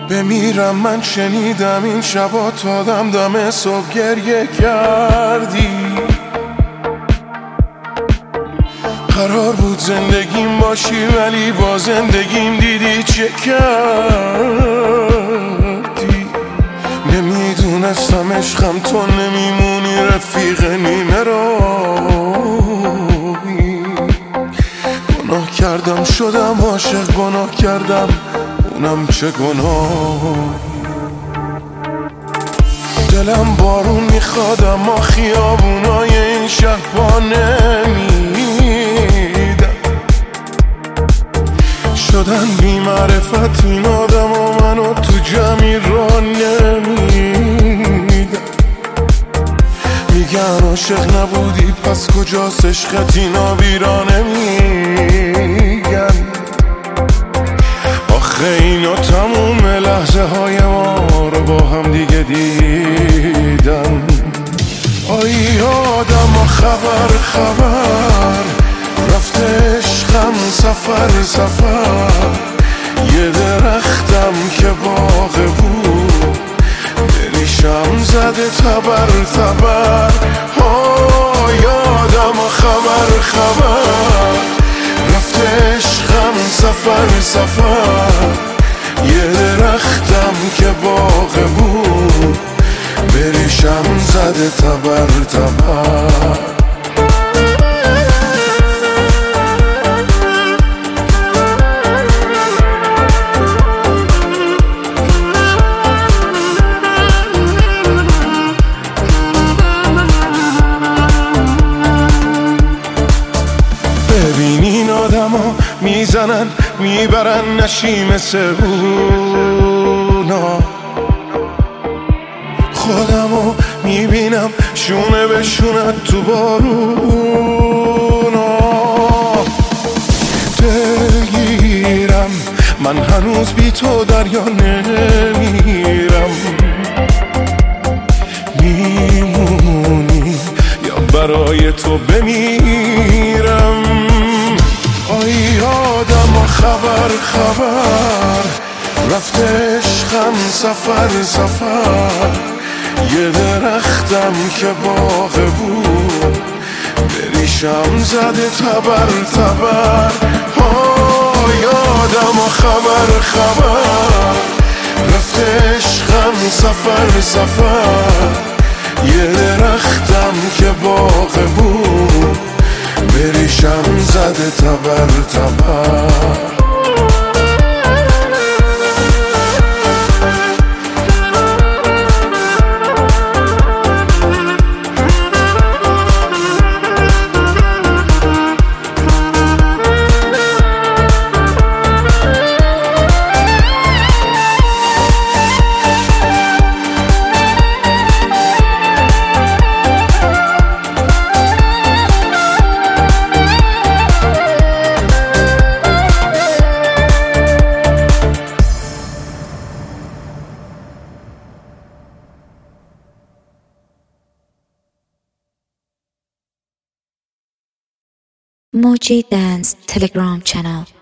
بمیرم من شنیدم این شبا تا دم صبح گریه کردی. قرار بود زندگیم باشی ولی با زندگیم دیدی چه کردی. نمیدونستم عشقم تو نمیمونی رفیق نیمه راهی. گناه کردم شدم عاشق، گناه کردم اونم چه گناهی. دلم بارون میخواد اما خیابونای این شهر پا نمیدم. شدن بی معرفت این آدم و منو تو جمعی را نمیدم. میگن عاشق نبودی پس کجاست عشقت، اینا بیرا نمیگن. آخه اینا تموم لحظه های ما رو با هم دیگه دیدن. آی آدم خبر رفته عشقم سفر. یه درختم که باغ بود دریشم زده تبر. آی آدم خبر رفته عشقم سفر. یه درختم که باغ بود بریشم زده تبر. ببینین آدم ها میزنن میبرن نشیم سهونا. خودمو میبینم شونه به شونه تو بارونا. دلگیرم من هنوز بی تو دریا نمیرم. میمونی یا برای تو بمیرم. آی آدم خبر رفته عشقم سفر. یه درختم که باغ بود بریشم زده تبر. آی آدم خبر رفته عشقم سفر. یه درختم که باغ بود بریشم زده تبر. Moji Dance Telegram channel.